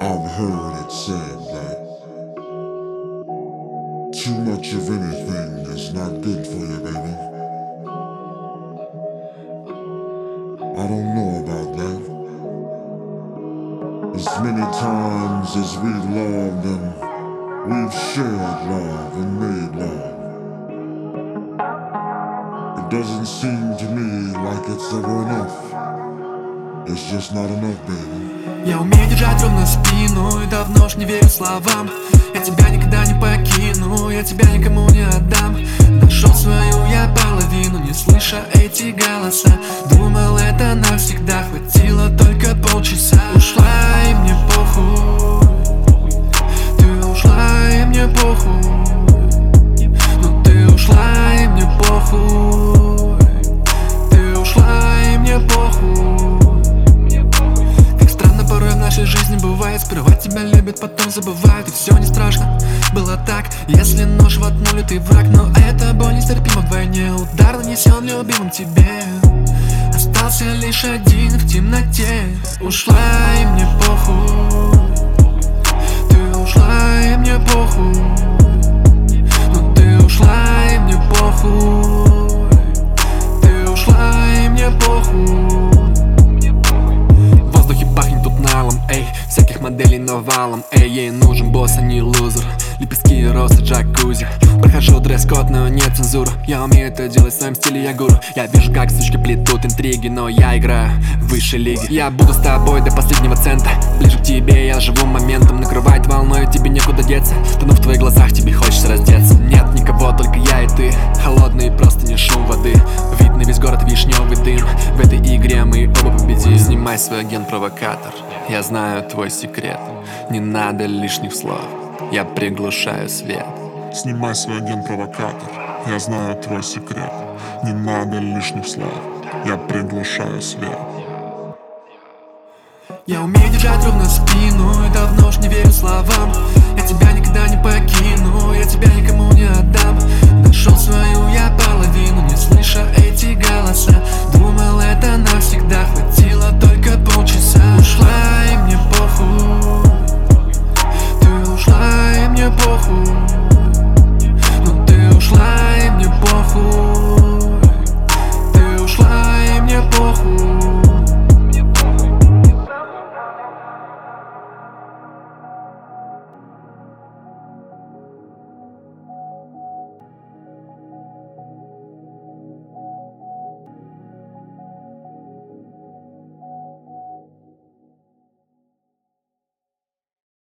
I've heard it said that too much of anything is not good for you, baby. I don't know about that. As many times as we've loved and we've shared love and made love, it doesn't seem to me like it's ever enough. It's just not enough, baby. Я умею держать ровно спину и давно ж не верю словам. Я тебя никогда не покину, я тебя никому не отдам. Нашел свою я половину, не слыша эти голоса. Думал, это навсегда, хватило только полчаса. Ушла и мне похуй, ты ушла и мне похуй. Ну ты ушла и мне похуй, ты ушла и мне похуй. Порой в нашей жизни бывает, сперва тебя любят, потом забывают, и все не страшно. Было так, если нож воткнули, ты враг, но эта боль нестерпима в войне. Удар нанесен любимым тебе, остался лишь один в темноте. Ушла и мне похуй, ты ушла и мне похуй. Ну ты ушла и мне похуй, ты ушла и мне похуй. Пахнет тут налом, эй, всяких моделей навалом. Эй, ей нужен босс, а не лузер. Лепестки и розы, джакузи. Прохожу дресс-код, но нет цензуры. Я умею это делать в своем стиле, я гуру. Я вижу, как сучки плетут интриги, но я играю в высшей лиге. Я буду с тобой до последнего цента. Ближе к тебе я живу моментом. Накрывает волной, тебе некуда деться. Тону в твоих глазах, тебе хочется раздеться. Нет никого, только я и ты. Холодный, просто не шум воды. Видно весь город, вишневый дым. В этой игре мы оба победим. Снимай свой агент-провокатор, я знаю твой секрет. Не надо лишних слов, я приглушаю свет. Снимай свой агент-провокатор, я знаю твой секрет. Не надо лишних слов, я приглушаю свет. Я умею держать ровно спину и давно ж не верю словам. Я тебя никогда не покину, я тебя никому не отдам. Нашел свою я половину, не слыша эти голоса. Думал, это навсегда, хватило только полчаса.